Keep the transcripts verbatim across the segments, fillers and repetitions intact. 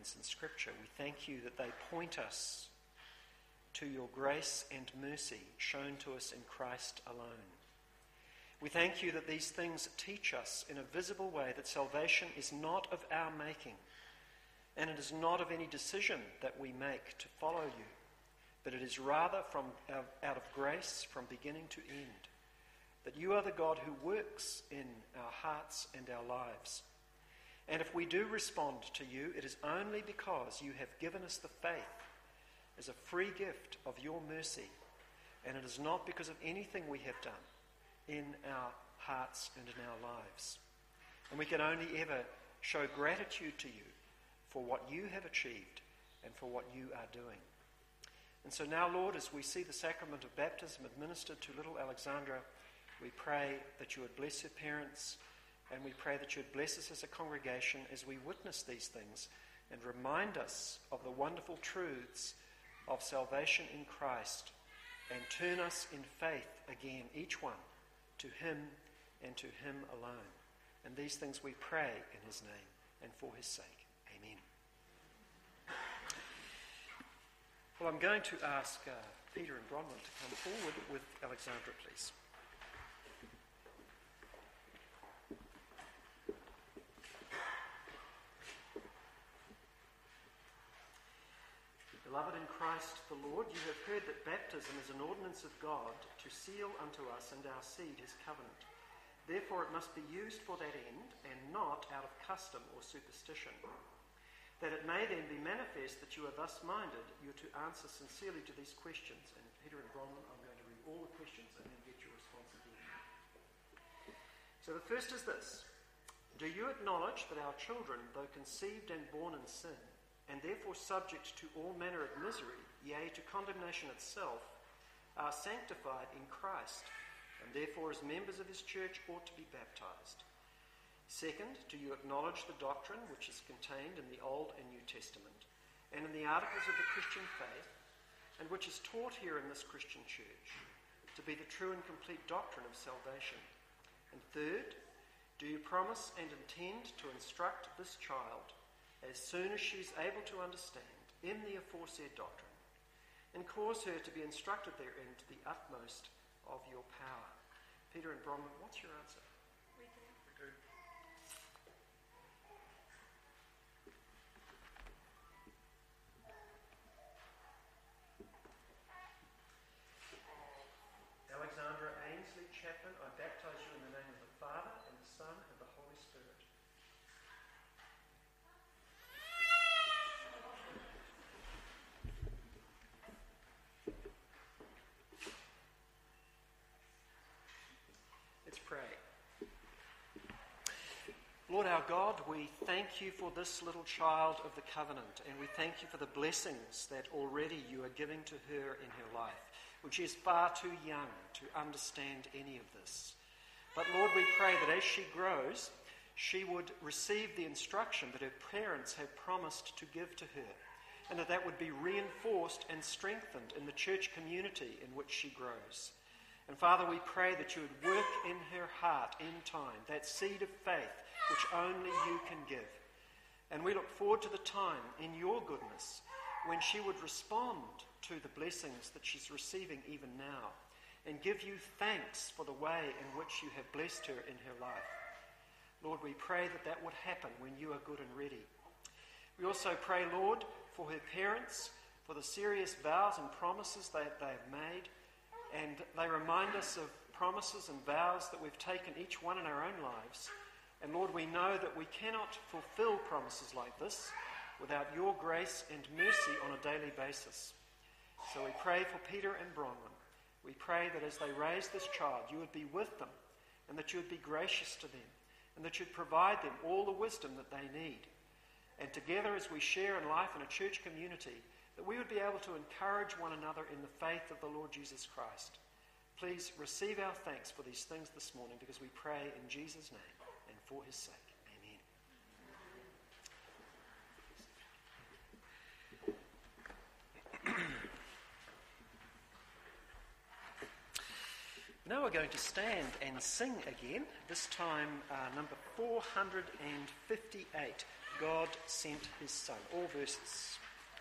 statements in Scripture. We thank you that they point us to your grace and mercy shown to us in Christ alone. We thank you that these things teach us in a visible way that salvation is not of our making, and it is not of any decision that we make to follow you, but it is rather from out of grace from beginning to end, that you are the God who works in our hearts and our lives. And if we do respond to you, it is only because you have given us the faith as a free gift of your mercy, and it is not because of anything we have done in our hearts and in our lives. And we can only ever show gratitude to you for what you have achieved and for what you are doing. And so now, Lord, as we see the sacrament of baptism administered to little Alexandra, we pray that you would bless her parents, and we pray that you would bless us as a congregation as we witness these things and remind us of the wonderful truths of salvation in Christ, and turn us in faith again, each one, to him and to him alone. And these things we pray in his name and for his sake. Amen. Well, I'm going to ask uh, Peter and Bronwyn to come forward with Alexandra, please. Beloved in Christ the Lord, you have heard that baptism is an ordinance of God to seal unto us and our seed his covenant. Therefore it must be used for that end, and not out of custom or superstition. That it may then be manifest that you are thus minded, you are to answer sincerely to these questions. And Peter and Bronwyn, I'm going to read all the questions and then get your response again. So the first is this: do you acknowledge that our children, though conceived and born in sin, and therefore subject to all manner of misery, yea, to condemnation itself, are sanctified in Christ, and therefore as members of his church ought to be baptized? Second, do you acknowledge the doctrine which is contained in the Old and New Testament, and in the articles of the Christian faith, and which is taught here in this Christian church, to be the true and complete doctrine of salvation? And third, do you promise and intend to instruct this child as soon as she is able to understand in the aforesaid doctrine, and cause her to be instructed therein to the utmost of your power? Peter and Bronwyn, what's your answer? We do. We do. Alexandra Ainsley Chapman, I baptize you in the name of the Father, and the Son, and the Holy Spirit. Let's pray. Lord our God, we thank you for this little child of the covenant, and we thank you for the blessings that already you are giving to her in her life, when she is far too young to understand any of this. But Lord, we pray that as she grows, she would receive the instruction that her parents have promised to give to her, and that that would be reinforced and strengthened in the church community in which she grows. And Father, we pray that you would work in her heart in time, that seed of faith which only you can give. And we look forward to the time in your goodness when she would respond to the blessings that she's receiving even now, and give you thanks for the way in which you have blessed her in her life. Lord, we pray that that would happen when you are good and ready. We also pray, Lord, for her parents, for the serious vows and promises that they have made. And they remind us of promises and vows that we've taken each one in our own lives. And Lord, we know that we cannot fulfill promises like this without your grace and mercy on a daily basis. So we pray for Peter and Bronwyn. We pray that as they raise this child, you would be with them, and that you would be gracious to them, and that you'd provide them all the wisdom that they need. And together, as we share in life in a church community, that we would be able to encourage one another in the faith of the Lord Jesus Christ. Please receive our thanks for these things this morning, because we pray in Jesus' name and for his sake. Amen. Now we're going to stand and sing again, this time uh, number four hundred fifty-eight, God sent his Son. All verses.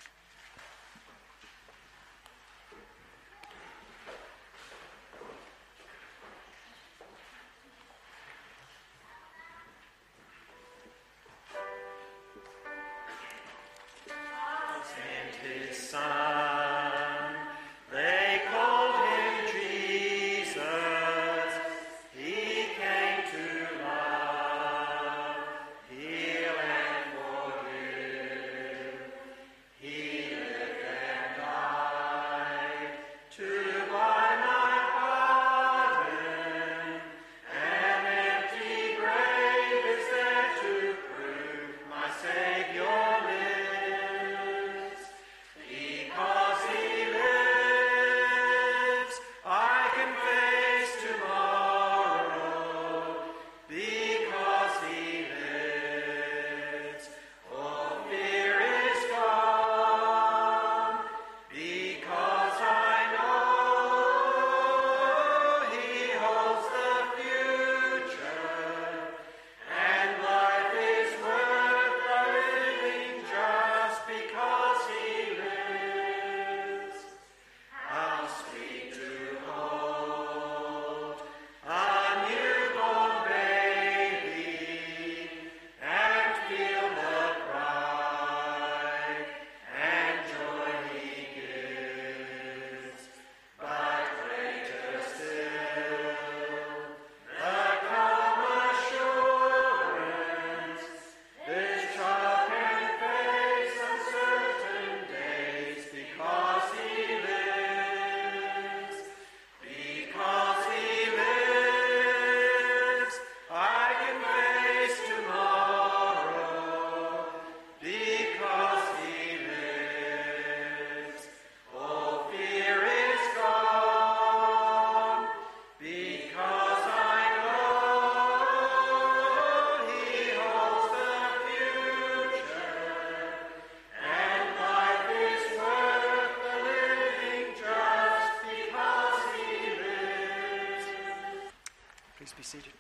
Be seated.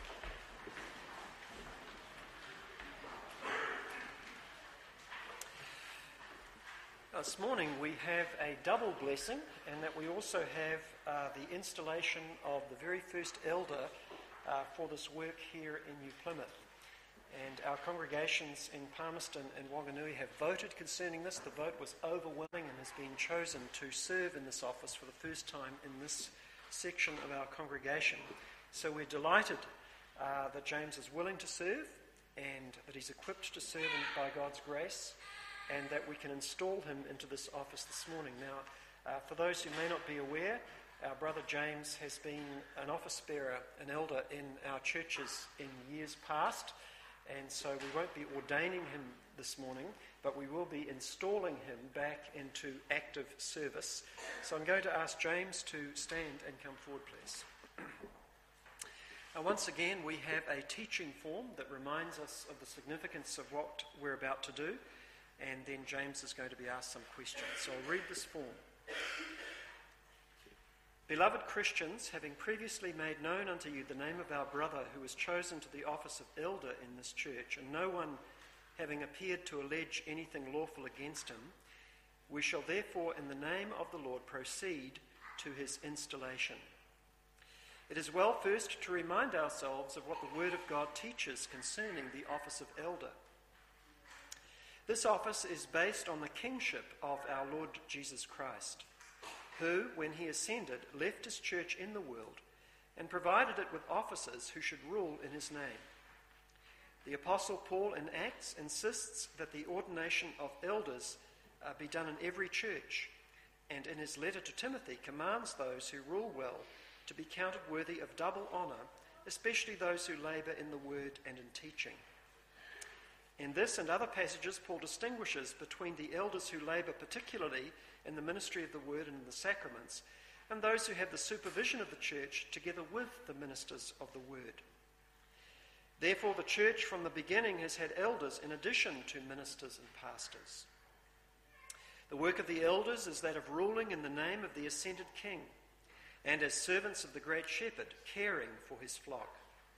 This morning we have a double blessing, and that we also have uh, the installation of the very first elder uh, for this work here in New Plymouth. And our congregations in Palmerston and Wanganui have voted concerning this. The vote was overwhelming and has been chosen to serve in this office for the first time in this section of our congregation. So we're delighted uh, that James is willing to serve and that he's equipped to serve by God's grace, and that we can install him into this office this morning. Now, uh, for those who may not be aware, our brother James has been an office bearer, an elder in our churches in years past, and so we won't be ordaining him this morning, but we will be installing him back into active service. So I'm going to ask James to stand and come forward, please. Uh, once again, we have a teaching form that reminds us of the significance of what we're about to do, and then James is going to be asked some questions. So I'll read this form. Beloved Christians, having previously made known unto you the name of our brother who was chosen to the office of elder in this church, and no one having appeared to allege anything lawful against him, we shall therefore in the name of the Lord proceed to his installation. It is well first to remind ourselves of what the Word of God teaches concerning the office of elder. This office is based on the kingship of our Lord Jesus Christ, who, when he ascended, left his church in the world and provided it with officers who should rule in his name. The Apostle Paul in Acts insists that the ordination of elders uh, be done in every church, and in his letter to Timothy commands those who rule well to be counted worthy of double honour, especially those who labour in the word and in teaching. In this and other passages, Paul distinguishes between the elders who labour particularly in the ministry of the word and in the sacraments, and those who have the supervision of the church together with the ministers of the word. Therefore, the church from the beginning has had elders in addition to ministers and pastors. The work of the elders is that of ruling in the name of the ascended King, and as servants of the great shepherd, caring for his flock.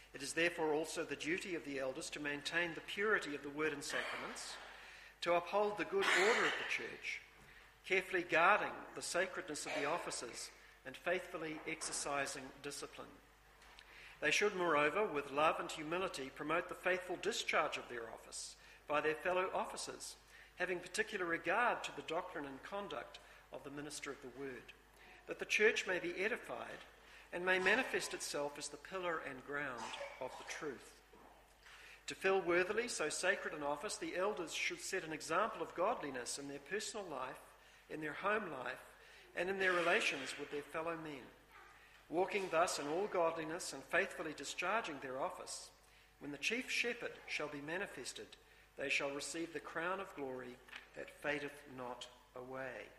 It is therefore also the duty of the elders to maintain the purity of the word and sacraments, to uphold the good order of the church, carefully guarding the sacredness of the offices and faithfully exercising discipline. They should, moreover, with love and humility, promote the faithful discharge of their office by their fellow officers, having particular regard to the doctrine and conduct of the minister of the word, that the church may be edified and may manifest itself as the pillar and ground of the truth. To fill worthily so sacred an office, the elders should set an example of godliness in their personal life, in their home life, and in their relations with their fellow men, walking thus in all godliness and faithfully discharging their office. When the chief shepherd shall be manifested, they shall receive the crown of glory that fadeth not away.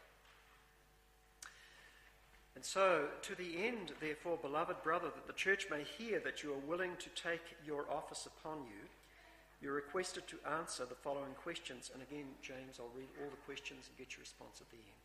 And so, to the end, therefore, beloved brother, that the church may hear that you are willing to take your office upon you, you're requested to answer the following questions. And again, James, I'll read all the questions and get your response at the end.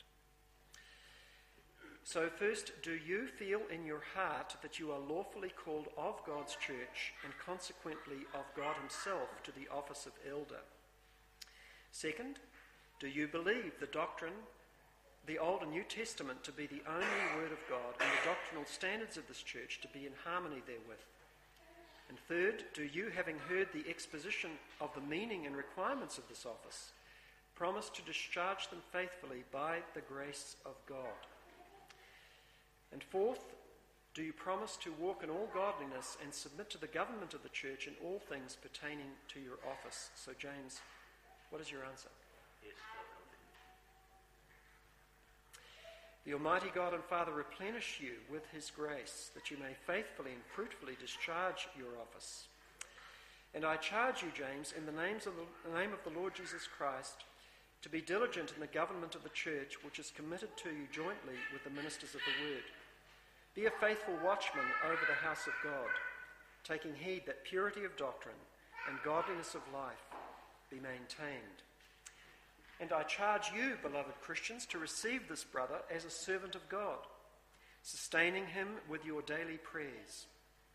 So first, do you feel in your heart that you are lawfully called of God's church and consequently of God himself to the office of elder? Second, do you believe the doctrine, the Old and New Testament, to be the only word of God and the doctrinal standards of this church to be in harmony therewith? And third, do you, having heard the exposition of the meaning and requirements of this office, promise to discharge them faithfully by the grace of God? And fourth, do you promise to walk in all godliness and submit to the government of the church in all things pertaining to your office? So James, what is your answer? Yes. The Almighty God and Father replenish you with his grace, that you may faithfully and fruitfully discharge your office. And I charge you, James, in the, names of the, the name of the Lord Jesus Christ, to be diligent in the government of the church, which is committed to you jointly with the ministers of the word. Be a faithful watchman over the house of God, taking heed that purity of doctrine and godliness of life be maintained. And I charge you, beloved Christians, to receive this brother as a servant of God, sustaining him with your daily prayers.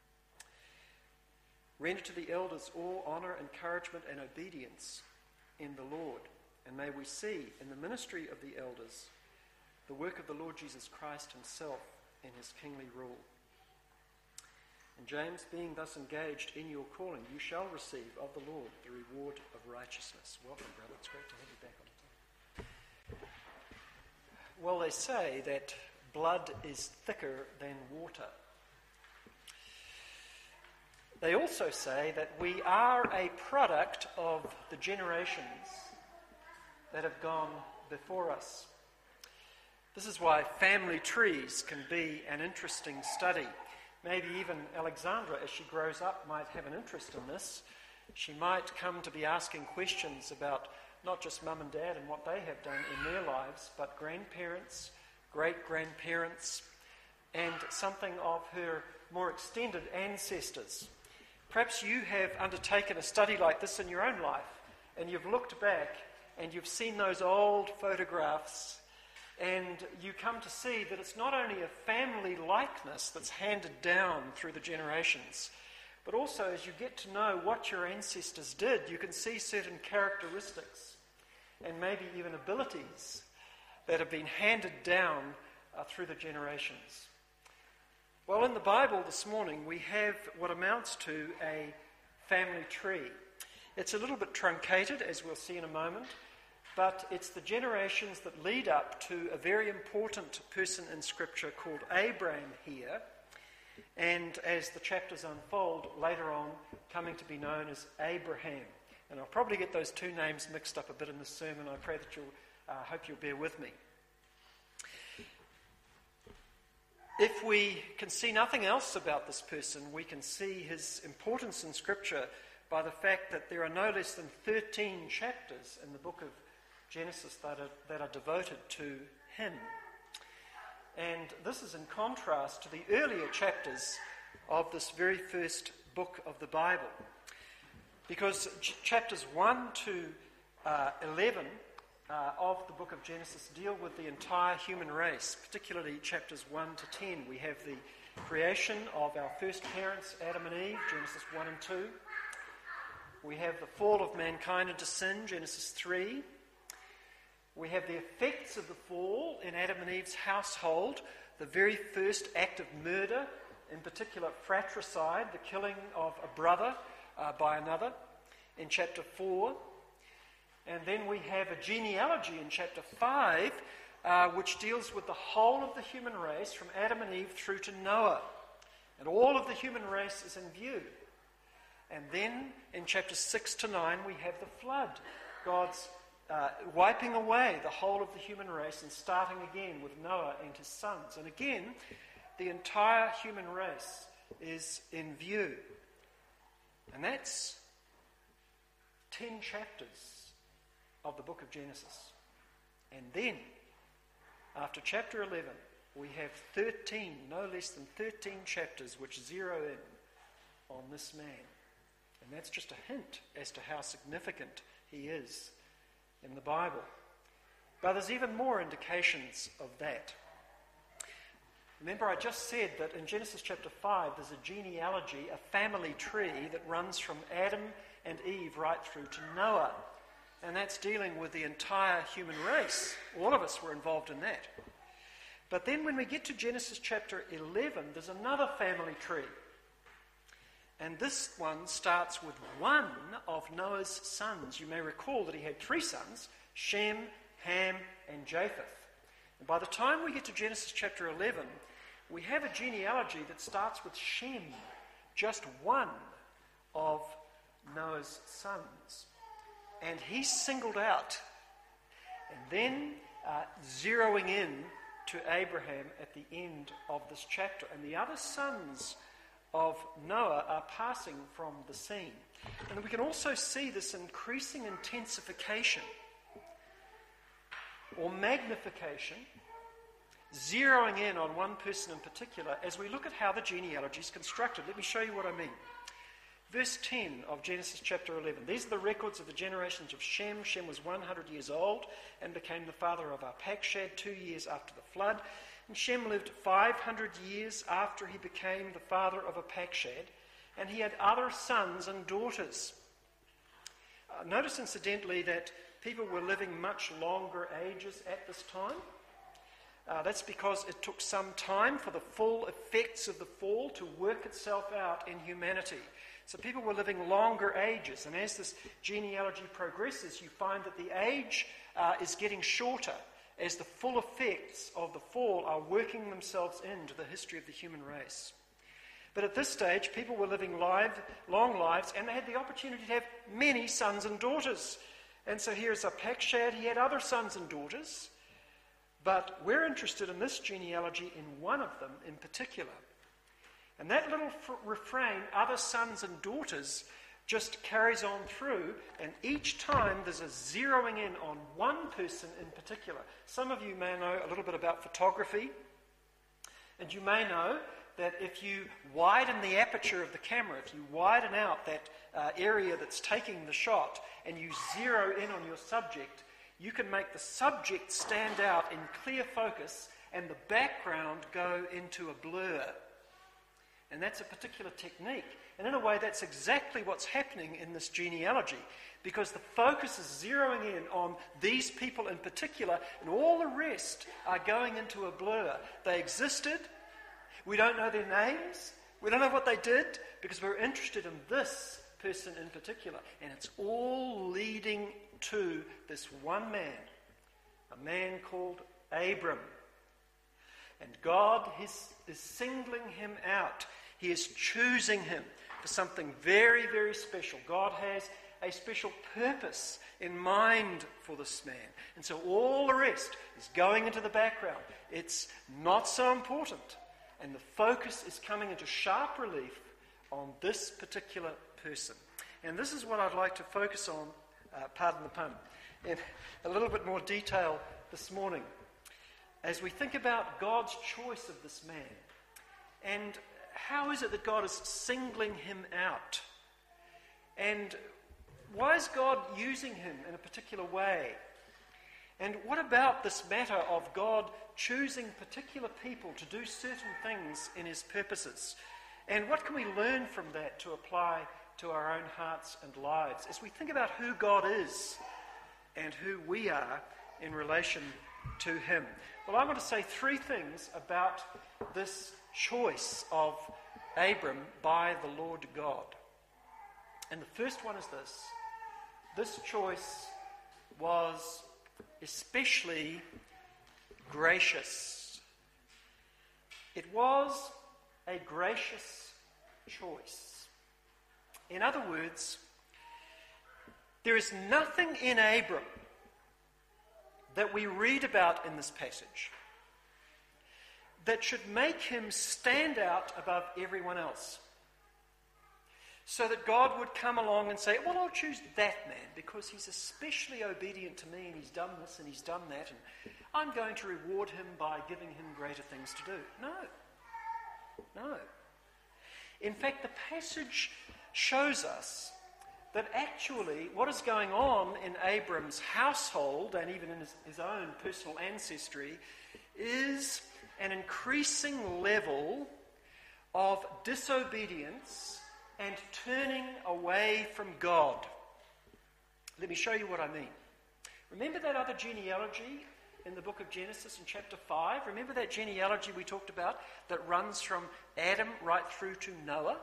Render to the elders all honour, encouragement and obedience in the Lord. And may we see in the ministry of the elders the work of the Lord Jesus Christ himself in his kingly rule. And James, being thus engaged in your calling, you shall receive of the Lord the reward of righteousness. Welcome, brother. It's great to have you back on the team. Well, they say that blood is thicker than water. They also say that we are a product of the generations that have gone before us. This is why family trees can be an interesting study. Maybe even Alexandra, as she grows up, might have an interest in this. She might come to be asking questions about not just mum and dad and what they have done in their lives, but grandparents, great-grandparents, and something of her more extended ancestors. Perhaps you have undertaken a study like this in your own life, and you've looked back and you've seen those old photographs, and you come to see that it's not only a family likeness that's handed down through the generations, but also as you get to know what your ancestors did, you can see certain characteristics and maybe even abilities that have been handed down uh, through the generations. Well, in the Bible this morning, we have what amounts to a family tree. It's a little bit truncated, as we'll see in a moment, but it's the generations that lead up to a very important person in Scripture called Abraham here, and as the chapters unfold, later on coming to be known as Abraham. And I'll probably get those two names mixed up a bit in this sermon. I pray that you'll, uh, hope you'll bear with me. If we can see nothing else about this person, we can see his importance in Scripture by the fact that there are no less than thirteen chapters in the book of Genesis that are, that are devoted to him. And this is in contrast to the earlier chapters of this very first book of the Bible. Because ch- chapters one to uh, eleven uh, of the book of Genesis deal with the entire human race, particularly chapters one to ten. We have the creation of our first parents, Adam and Eve, Genesis one and two. We have the fall of mankind into sin, Genesis three. We have the effects of the fall in Adam and Eve's household, the very first act of murder, in particular fratricide, the killing of a brother uh, by another, in chapter four. And then we have a genealogy in chapter five, uh, which deals with the whole of the human race from Adam and Eve through to Noah. And all of the human race is in view. And then in chapters six to nine, we have the flood. God's uh, wiping away the whole of the human race and starting again with Noah and his sons. And again, the entire human race is in view. And that's ten chapters of the book of Genesis. And then, after chapter eleven, we have thirteen, no less than thirteen chapters which zero in on this man. And that's just a hint as to how significant he is in the Bible. But there's even more indications of that. Remember, I just said that in Genesis chapter five, there's a genealogy, a family tree that runs from Adam and Eve right through to Noah. And that's dealing with the entire human race. All of us were involved in that. But then when we get to Genesis chapter eleven, there's another family tree. And this one starts with one of Noah's sons. You may recall that he had three sons, Shem, Ham, and Japheth. And by the time we get to Genesis chapter eleven, we have a genealogy that starts with Shem, just one of Noah's sons. And he's singled out. And then uh, zeroing in to Abraham at the end of this chapter. And the other sons of Noah are passing from the scene. And we can also see this increasing intensification or magnification, zeroing in on one person in particular as we look at how the genealogy is constructed. Let me show you what I mean. Verse ten of Genesis chapter eleven. These are the records of the generations of Shem. Shem was one hundred years old and became the father of Arpachshad two years after the flood. And Shem lived five hundred years after he became the father of Arpachshad, and he had other sons and daughters. Uh, notice, incidentally, that people were living much longer ages at this time. Uh, that's because it took some time for the full effects of the fall to work itself out in humanity. So people were living longer ages, and as this genealogy progresses, you find that the age uh, is getting shorter as the full effects of the fall are working themselves into the history of the human race. But at this stage, people were living live, long lives, and they had the opportunity to have many sons and daughters. And so here's Arpachshad. He had other sons and daughters, but we're interested in this genealogy in one of them in particular. And that little f- refrain, other sons and daughters, just carries on through, and each time there's a zeroing in on one person in particular. Some of you may know a little bit about photography, and you may know that if you widen the aperture of the camera, if you widen out that uh, area that's taking the shot, and you zero in on your subject, you can make the subject stand out in clear focus and the background go into a blur. And that's a particular technique. And in a way, that's exactly what's happening in this genealogy, because the focus is zeroing in on these people in particular, and all the rest are going into a blur. They existed. We don't know their names. We don't know what they did, because we're interested in this person in particular. And it's all leading to this one man, a man called Abram. And God is, is singling him out. He is choosing him for something very, very special. God has a special purpose in mind for this man. And so all the rest is going into the background. It's not so important. And the focus is coming into sharp relief on this particular person. And this is what I'd like to focus on, uh, pardon the pun, in a little bit more detail this morning, as we think about God's choice of this man. And how is it that God is singling him out? And why is God using him in a particular way? And what about this matter of God choosing particular people to do certain things in his purposes? And what can we learn from that to apply to our own hearts and lives as we think about who God is and who we are in relation to him? Well, I want to say three things about this choice of Abram by the Lord God. And the first one is this. This choice was especially gracious. It was a gracious choice. In other words, there is nothing in Abram that we read about in this passage that should make him stand out above everyone else. So that God would come along and say, well, I'll choose that man because he's especially obedient to me and he's done this and he's done that, and I'm going to reward him by giving him greater things to do. No. No. In fact, the passage shows us that actually what is going on in Abram's household and even in his, his own personal ancestry is an increasing level of disobedience and turning away from God. Let me show you what I mean. Remember that other genealogy in the book of Genesis in chapter five? Remember that genealogy we talked about that runs from Adam right through to Noah?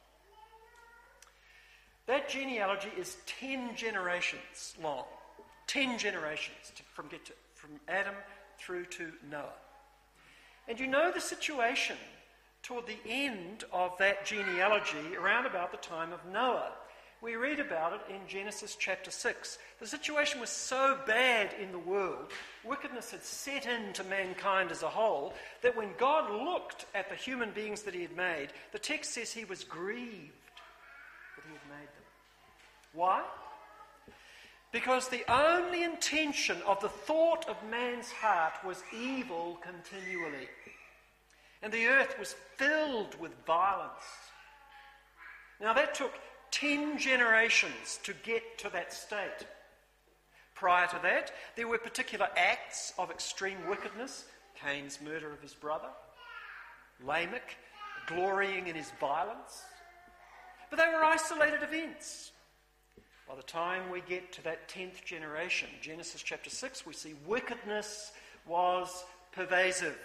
That genealogy is ten generations long. Ten generations to, from, get to, from Adam through to Noah. And you know the situation toward the end of that genealogy around about the time of Noah. We read about it in Genesis chapter six. The situation was so bad in the world, wickedness had set into mankind as a whole, that when God looked at the human beings that he had made, the text says he was grieved that he had made them. Why? Because the only intention of the thought of man's heart was evil continually. And the earth was filled with violence. Now that took ten generations to get to that state. Prior to that, there were particular acts of extreme wickedness. Cain's murder of his brother. Lamech glorying in his violence. But they were isolated events. By the time we get to that tenth generation, Genesis chapter six, we see wickedness was pervasive.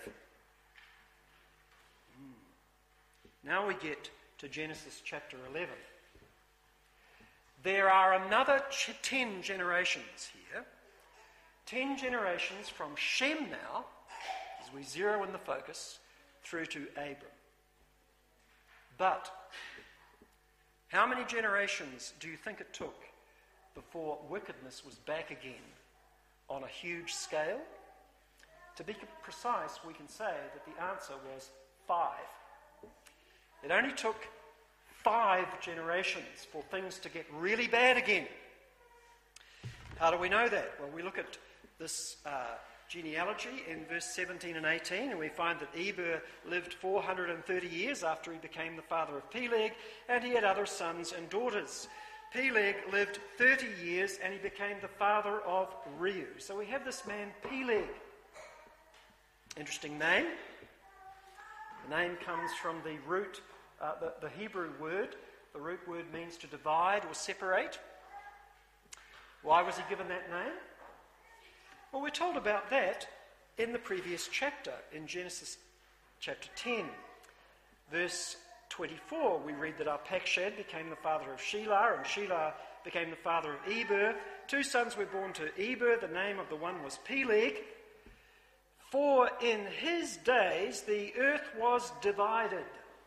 Now we get to Genesis chapter eleven. There are another ch- ten generations here. Ten generations from Shem now, as we zero in the focus, through to Abram. But how many generations do you think it took before wickedness was back again on a huge scale? To be precise, we can say that the answer was five. It only took five generations for things to get really bad again. How do we know that? Well, we look at this uh, genealogy in verse seventeen and eighteen, and we find that Eber lived four hundred thirty years after he became the father of Peleg, and he had other sons and daughters. Peleg lived thirty years, and he became the father of Reu. So we have this man Peleg. Interesting name. The name comes from the root, uh, the, the Hebrew word. The root word means to divide or separate. Why was he given that name? Well, we're told about that in the previous chapter, in Genesis chapter ten. Verse twenty-four, we read that Arpachshad became the father of Shelah, and Shelah became the father of Eber. Two sons were born to Eber. The name of the one was Peleg. For in his days the earth was divided.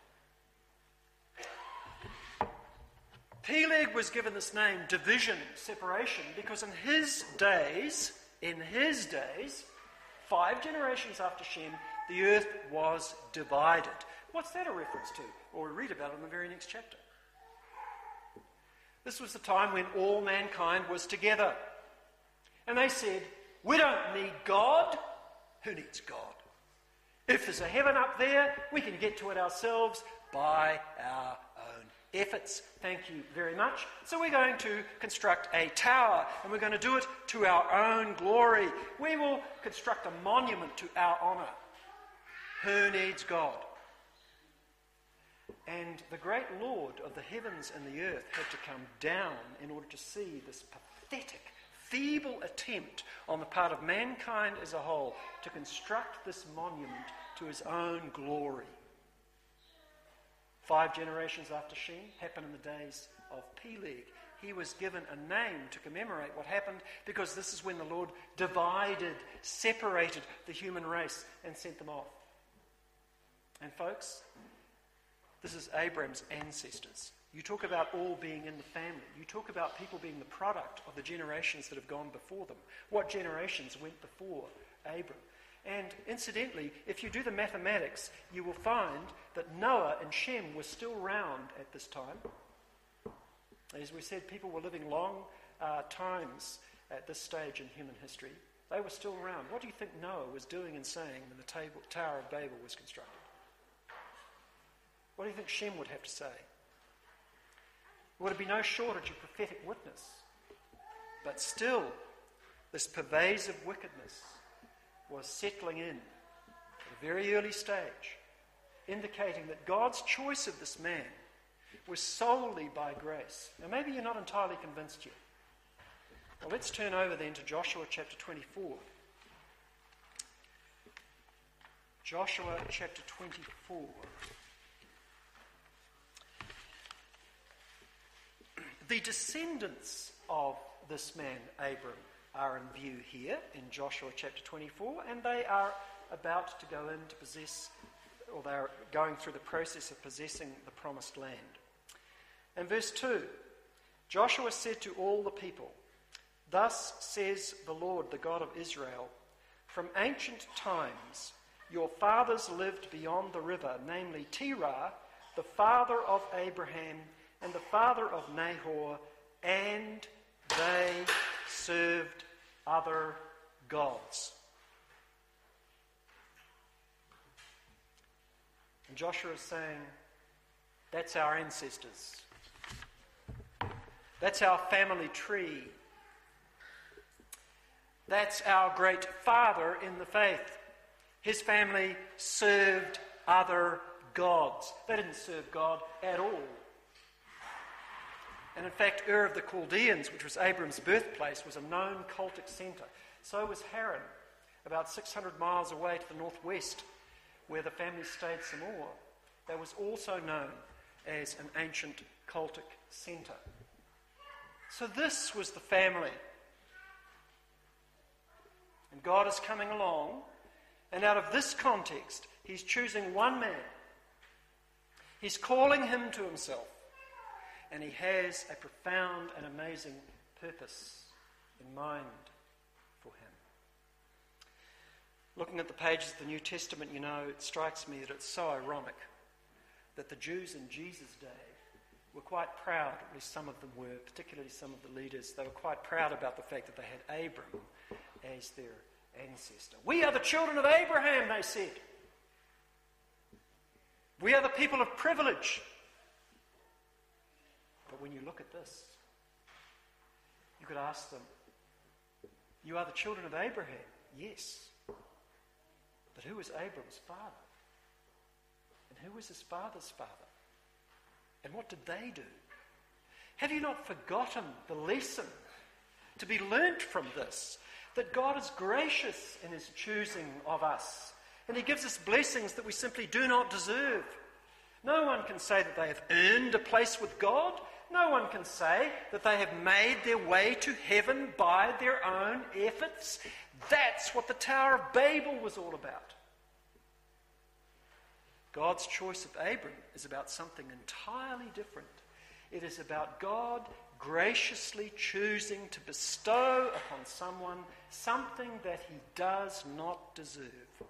Peleg was given this name, division, separation, because in his days, in his days, five generations after Shem, the earth was divided. What's that a reference to? Well, we read about it in the very next chapter. This was the time when all mankind was together. And they said, we don't need God. Who needs God? If there's a heaven up there, we can get to it ourselves by our own efforts, thank you very much. So we're going to construct a tower, and we're going to do it to our own glory. We will construct a monument to our honour. Who needs God? And the great Lord of the heavens and the earth had to come down in order to see this pathetic, feeble attempt on the part of mankind as a whole to construct this monument to his own glory. Five generations after Shem, happened in the days of Peleg. He was given a name to commemorate what happened, because this is when the Lord divided, separated the human race and sent them off. And folks, this is Abraham's ancestors. You talk about all being in the family. You talk about people being the product of the generations that have gone before them. What generations went before Abram? And incidentally, if you do the mathematics, you will find that Noah and Shem were still around at this time. As we said, people were living long uh, times at this stage in human history. They were still around. What do you think Noah was doing and saying when the table, Tower of Babel was constructed? What do you think Shem would have to say? Would it be no shortage of prophetic witness? But still, this pervasive wickedness was settling in at a very early stage, indicating that God's choice of this man was solely by grace. Now, maybe you're not entirely convinced yet. Well, let's turn over then to Joshua chapter twenty-four. Joshua chapter twenty-four. The descendants of this man, Abram, are in view here in Joshua chapter twenty-four, and they are about to go in to possess, or they're going through the process of possessing the promised land. And verse two, Joshua said to all the people, "Thus says the Lord, the God of Israel, from ancient times your fathers lived beyond the river, namely Terah, the father of Abraham, and the father of Nahor, and they served other gods." And Joshua is saying, that's our ancestors. That's our family tree. That's our great father in the faith. His family served other gods. They didn't serve God at all. And in fact, Ur of the Chaldeans, which was Abram's birthplace, was a known cultic centre. So was Haran, about six hundred miles away to the northwest, where the family stayed some more. That was also known as an ancient cultic centre. So this was the family. And God is coming along, and out of this context, he's choosing one man. He's calling him to himself. And he has a profound and amazing purpose in mind for him. Looking at the pages of the New Testament, you know, it strikes me that it's so ironic that the Jews in Jesus' day were quite proud, or at least some of them were, particularly some of the leaders, they were quite proud about the fact that they had Abram as their ancestor. We are the children of Abraham, they said. We are the people of privilege. But when you look at this, you could ask them, you are the children of Abraham? Yes. But who was Abram's father? And who was his father's father? And what did they do? Have you not forgotten the lesson to be learnt from this? That God is gracious in his choosing of us. And he gives us blessings that we simply do not deserve. No one can say that they have earned a place with God. No one can say that they have made their way to heaven by their own efforts. That's what the Tower of Babel was all about. God's choice of Abram is about something entirely different. It is about God graciously choosing to bestow upon someone something that he does not deserve.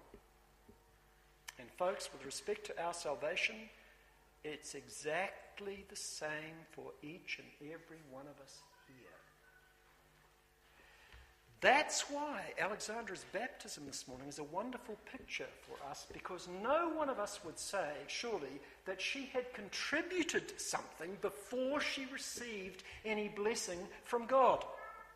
And folks, with respect to our salvation, it's exactly the same for each and every one of us here. That's why Alexandra's baptism this morning is a wonderful picture for us, because no one of us would say, surely, that she had contributed something before she received any blessing from God.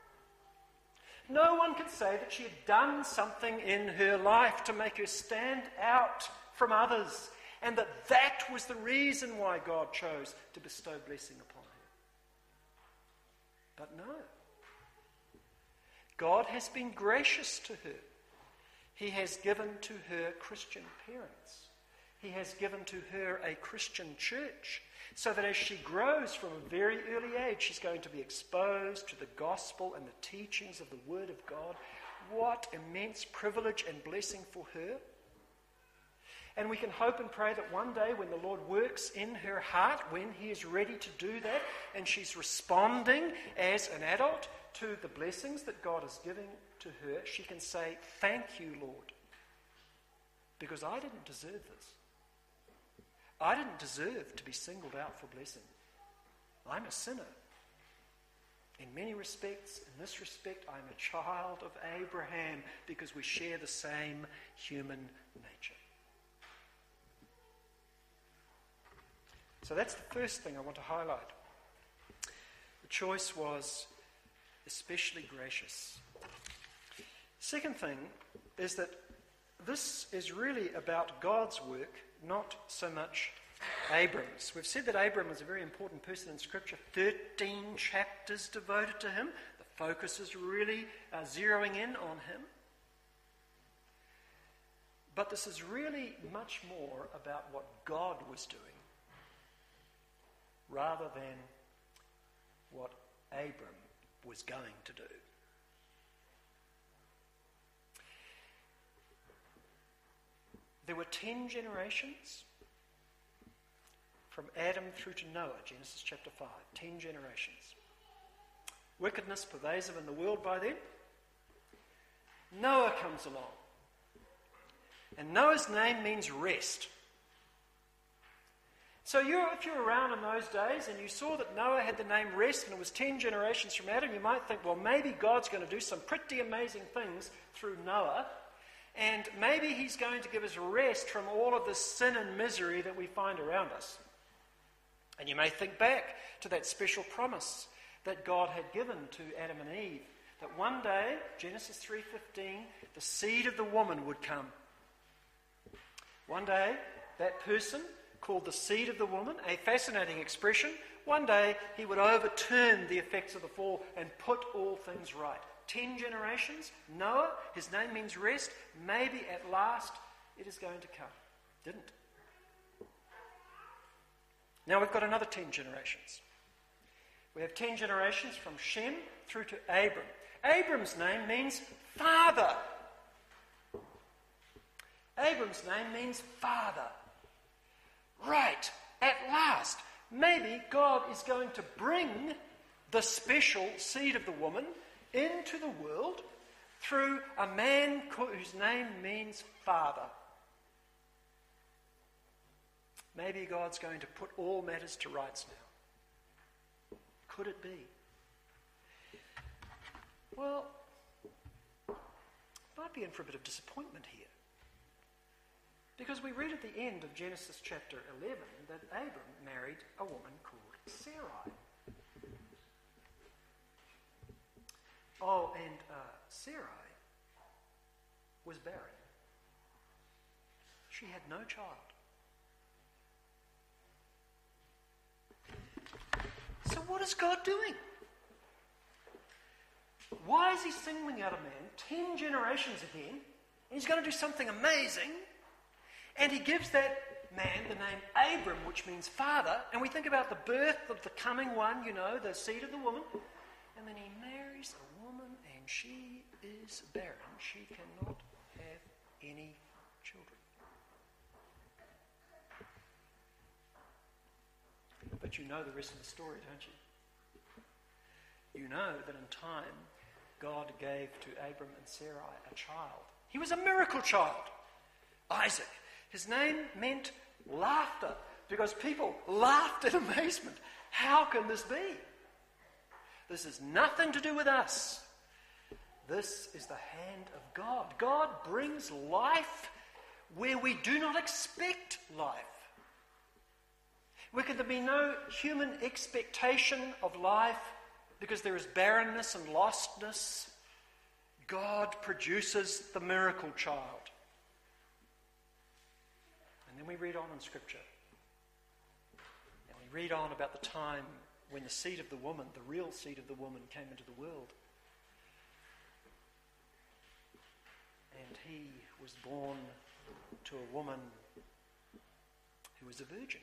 No one could say that she had done something in her life to make her stand out from others, and that that was the reason why God chose to bestow blessing upon her. But no. God has been gracious to her. He has given to her Christian parents. He has given to her a Christian church, so that as she grows from a very early age, she's going to be exposed to the gospel and the teachings of the Word of God. What immense privilege and blessing for her. And we can hope and pray that one day when the Lord works in her heart, when He is ready to do that, and she's responding as an adult to the blessings that God is giving to her, she can say, "Thank you, Lord, because I didn't deserve this. I didn't deserve to be singled out for blessing. I'm a sinner. In many respects, in this respect, I'm a child of Abraham, because we share the same human nature." So that's the first thing I want to highlight. The choice was especially gracious. Second thing is that this is really about God's work, not so much Abram's. We've said that Abram was a very important person in Scripture. thirteen chapters devoted to him. The focus is really uh, zeroing in on him. But this is really much more about what God was doing, rather than what Abram was going to do. There were ten generations from Adam through to Noah, Genesis chapter five. Ten generations. Wickedness pervasive in the world by then. Noah comes along. And Noah's name means rest. So you're, if you're around in those days and you saw that Noah had the name Rest and it was ten generations from Adam, you might think, well, maybe God's going to do some pretty amazing things through Noah, and maybe He's going to give us rest from all of the sin and misery that we find around us. And you may think back to that special promise that God had given to Adam and Eve, that one day, Genesis three fifteen, the seed of the woman would come. One day, that person called the seed of the woman, a fascinating expression, one day he would overturn the effects of the fall and put all things right. Ten generations, Noah, his name means rest, maybe at last it is going to come. Didn't. Now we've got another ten generations. We have ten generations from Shem through to Abram. Abram's name means father. Abram's name means father. Right, at last, maybe God is going to bring the special seed of the woman into the world through a man whose name means father. Maybe God's going to put all matters to rights now. Could it be? Well, might be in for a bit of disappointment here. Because we read at the end of Genesis chapter eleven that Abram married a woman called Sarai. Oh, and uh, Sarai was barren. She had no child. So what is God doing? Why is He singling out a man ten generations again, and He's going to do something amazing? And He gives that man the name Abram, which means father, and we think about the birth of the coming one, you know, the seed of the woman, and then he marries a woman and she is barren. She cannot have any children. But you know the rest of the story, don't you? You know that in time, God gave to Abram and Sarai a child. He was a miracle child, Isaac. His name meant laughter, because people laughed in amazement. How can this be? This has nothing to do with us. This is the hand of God. God brings life where we do not expect life. Where can there be no human expectation of life because there is barrenness and lostness, God produces the miracle child. And then we read on in Scripture. And we read on about the time when the seed of the woman, the real seed of the woman, came into the world. And he was born to a woman who was a virgin.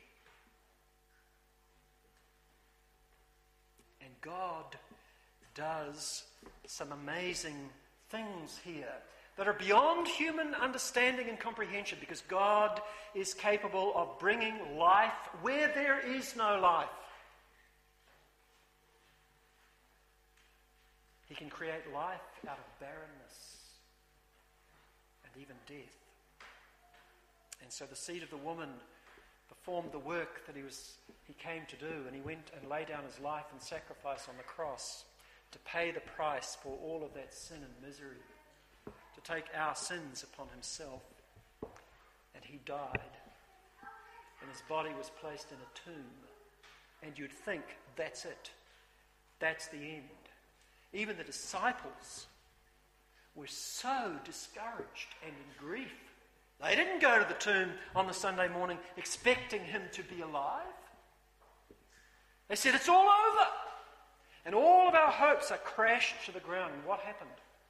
And God does some amazing things here that are beyond human understanding and comprehension, because God is capable of bringing life where there is no life. He can create life out of barrenness and even death. And so the seed of the woman performed the work that he was he came to do, and he went and laid down his life in sacrifice on the cross to pay the price for all of that sin and misery, to take our sins upon himself. And he died, and his body was placed in a tomb. And you'd think, that's it. That's the end. Even the disciples were so discouraged and in grief. They didn't go to the tomb on the Sunday morning expecting him to be alive. They said, it's all over. And all of our hopes are crashed to the ground. And what happened?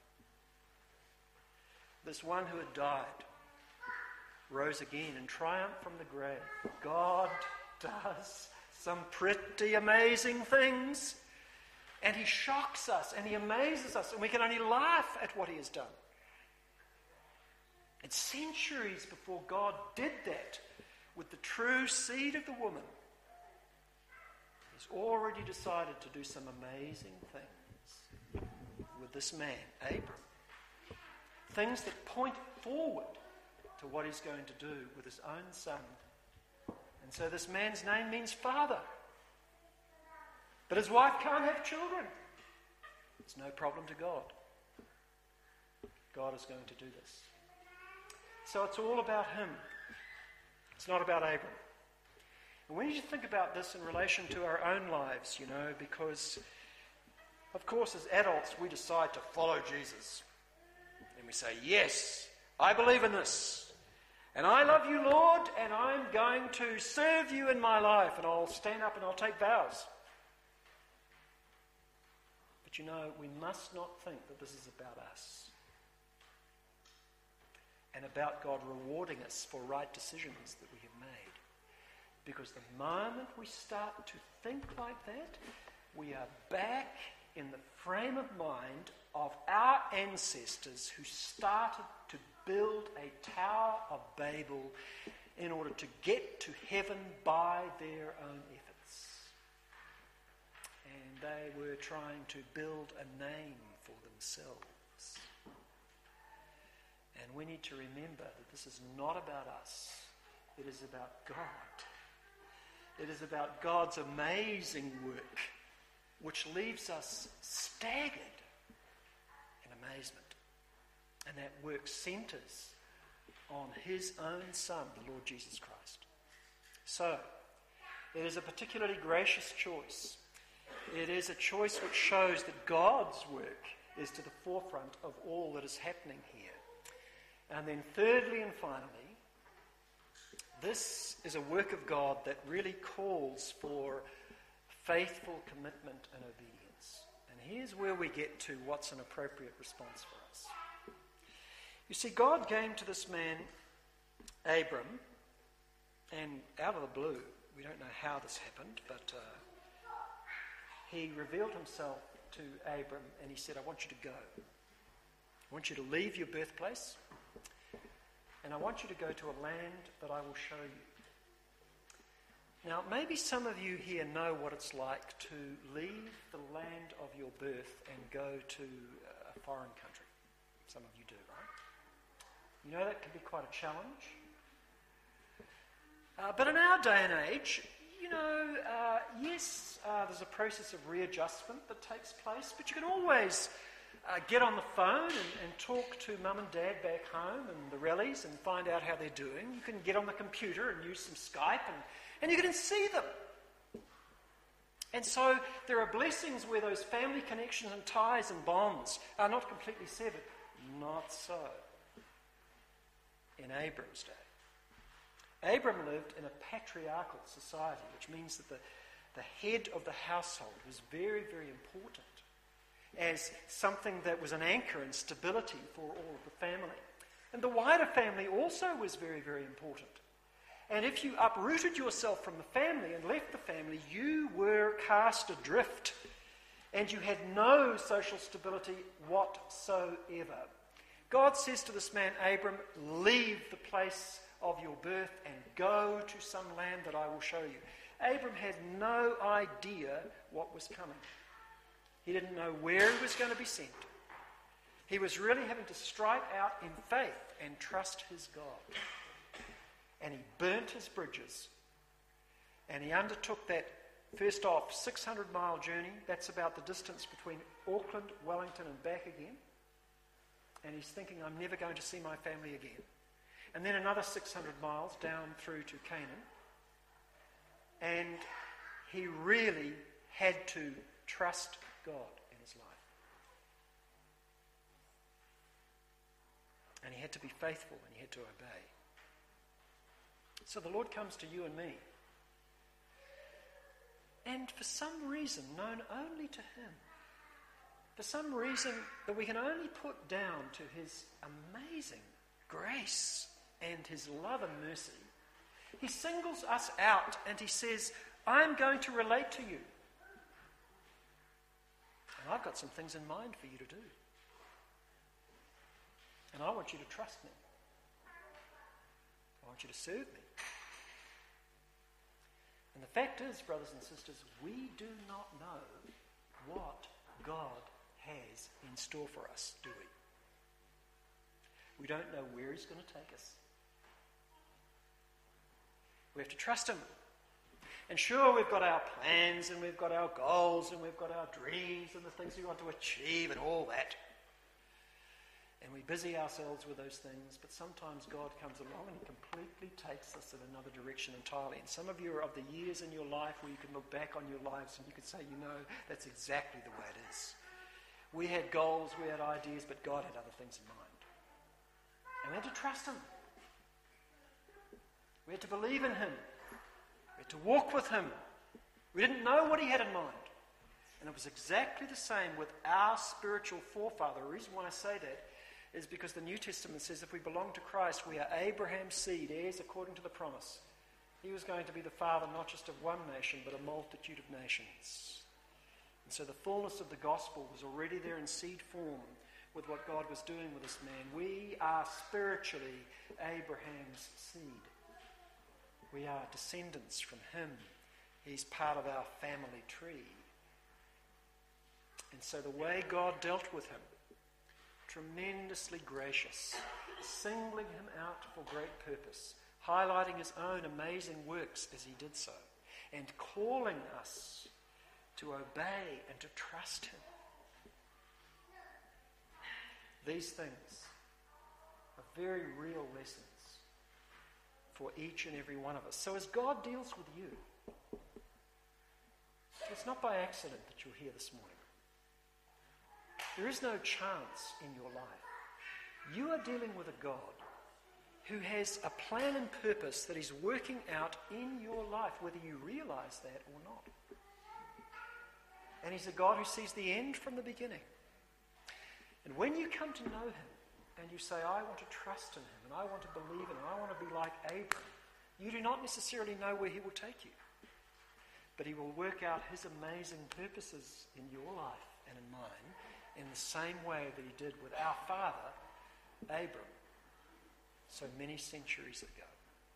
This one who had died rose again in triumph from the grave. God does some pretty amazing things. And he shocks us and he amazes us. And we can only laugh at what he has done. And centuries before God did that with the true seed of the woman, he's already decided to do some amazing things with this man, Abram. Things that point forward to what he's going to do with his own son. And so this man's name means father. But his wife can't have children. It's no problem to God. God is going to do this. So it's all about him. It's not about Abram. And we need to think about this in relation to our own lives, you know, because, of course, as adults, we decide to follow Jesus. And we say, yes, I believe in this. And I love you, Lord, and I'm going to serve you in my life. And I'll stand up and I'll take vows. But, you know, we must not think that this is about us. And about God rewarding us for right decisions that we have made. Because the moment we start to think like that, we are back in the frame of mind of our ancestors who started to build a Tower of Babel in order to get to heaven by their own efforts. And they were trying to build a name for themselves. And we need to remember that this is not about us. It is about God. It is about God's amazing work, which leaves us staggered in amazement. And that work centers on his own Son, the Lord Jesus Christ. So, it is a particularly gracious choice. It is a choice which shows that God's work is to the forefront of all that is happening here. And then thirdly and finally, this is a work of God that really calls for faithful commitment and obedience. And here's where we get to what's an appropriate response for us. You see, God came to this man, Abram, and out of the blue, we don't know how this happened, but uh, he revealed himself to Abram and he said, I want you to go. I want you to leave your birthplace. And I want you to go to a land that I will show you. Now, maybe some of you here know what it's like to leave the land of your birth and go to a foreign country. Some of you do, right? You know that can be quite a challenge. Uh, but in our day and age, you know, uh, yes, uh, there's a process of readjustment that takes place, but you can always uh, get on the phone and, and talk to mum and dad back home and the Rellies and find out how they're doing. You can get on the computer and use some Skype and, and you can see them. And so there are blessings where those family connections and ties and bonds are not completely severed. Not so in Abram's day. Abram lived in a patriarchal society, which means that the, the head of the household was very, very important as something that was an anchor and stability for all of the family. And the wider family also was very, very important. And if you uprooted yourself from the family and left the family, you were cast adrift and you had no social stability whatsoever. God says to this man, Abram, leave the place of your birth and go to some land that I will show you. Abram had no idea what was coming. He didn't know where he was going to be sent. He was really having to strike out in faith and trust his God. And he burnt his bridges. And he undertook that, first off, six hundred mile journey. That's about the distance between Auckland, Wellington and back again. And he's thinking, I'm never going to see my family again. And then another six hundred miles down through to Canaan. And he really had to trust God in his life. And he had to be faithful and he had to obey. So the Lord comes to you and me. And for some reason known only to him, for some reason that we can only put down to his amazing grace and his love and mercy, he singles us out and he says, I'm going to relate to you. And I've got some things in mind for you to do. And I want you to trust me. I want you to serve me. And the fact is, brothers and sisters, we do not know what God has in store for us, do we? We don't know where he's going to take us. We have to trust him. And sure, we've got our plans and we've got our goals and we've got our dreams and the things we want to achieve and all that. And we busy ourselves with those things, but sometimes God comes along and he completely takes us in another direction entirely. And some of you are of the years in your life where you can look back on your lives and you can say, you know, that's exactly the way it is. We had goals, we had ideas, but God had other things in mind. And we had to trust him. We had to believe in him. We had to walk with him. We didn't know what he had in mind. And it was exactly the same with our spiritual forefather. The reason why I say that is because the New Testament says if we belong to Christ, we are Abraham's seed, heirs according to the promise. He was going to be the father not just of one nation, but a multitude of nations. And so the fullness of the gospel was already there in seed form with what God was doing with this man. We are spiritually Abraham's seed. We are descendants from him. He's part of our family tree. And so the way God dealt with him, tremendously gracious, singling him out for great purpose, highlighting his own amazing works as he did so, and calling us to obey and to trust him. These things are very real lessons for each and every one of us. So as God deals with you, it's not by accident that you're here this morning. There is no chance in your life. You are dealing with a God who has a plan and purpose that he's working out in your life, whether you realize that or not. And he's a God who sees the end from the beginning. And when you come to know him and you say, I want to trust in him and I want to believe in him, I want to be like Abram, you do not necessarily know where he will take you. But he will work out his amazing purposes in your life and in mine in the same way that he did with our father, Abram, so many centuries ago.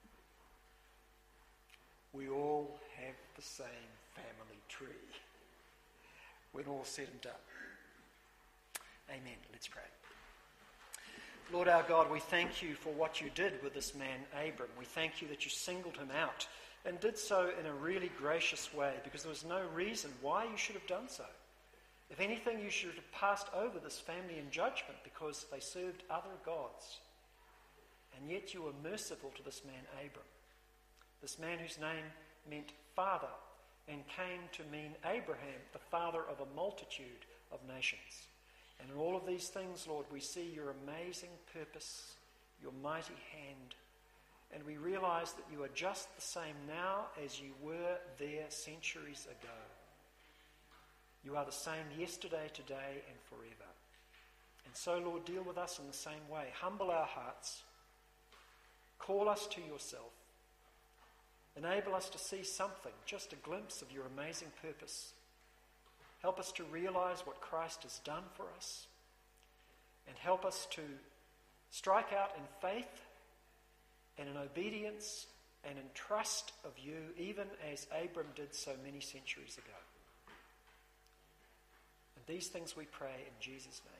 We all have the same family tree when all's said and done. Amen. Let's pray. Lord our God, we thank you for what you did with this man, Abram. We thank you that you singled him out and did so in a really gracious way, because there was no reason why you should have done so. If anything, you should have passed over this family in judgment because they served other gods. And yet you were merciful to this man Abram, this man whose name meant father and came to mean Abraham, the father of a multitude of nations. And in all of these things, Lord, we see your amazing purpose, your mighty hand, and we realize that you are just the same now as you were there centuries ago. You are the same yesterday, today, and forever. And so, Lord, deal with us in the same way. Humble our hearts. Call us to yourself. Enable us to see something, just a glimpse of your amazing purpose. Help us to realize what Christ has done for us. And help us to strike out in faith and in obedience and in trust of you, even as Abram did so many centuries ago. And these things we pray in Jesus' name.